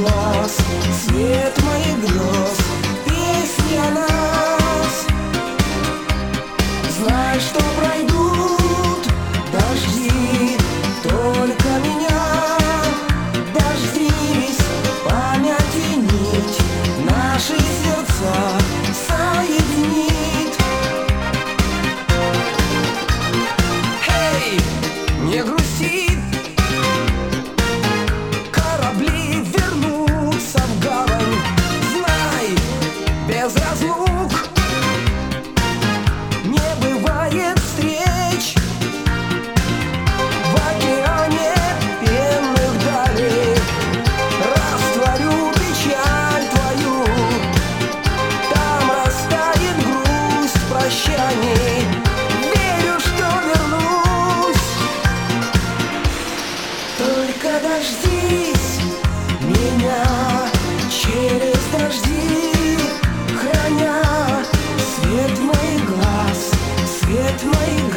глаз, свет моих грез, песни о нас. Знай, что пройдут дожди, только меня дождись. Память и нить наши сердца соединит. Эй, не грусти, корабли вернутся в гавань. Знай, без разлук не бывает встреч. В океане пенных далей растворю печаль твою. Там растает грусть прощаний. Верю, что вернусь. Только дождись меня через дожди, храня свет моих глаз, свет моих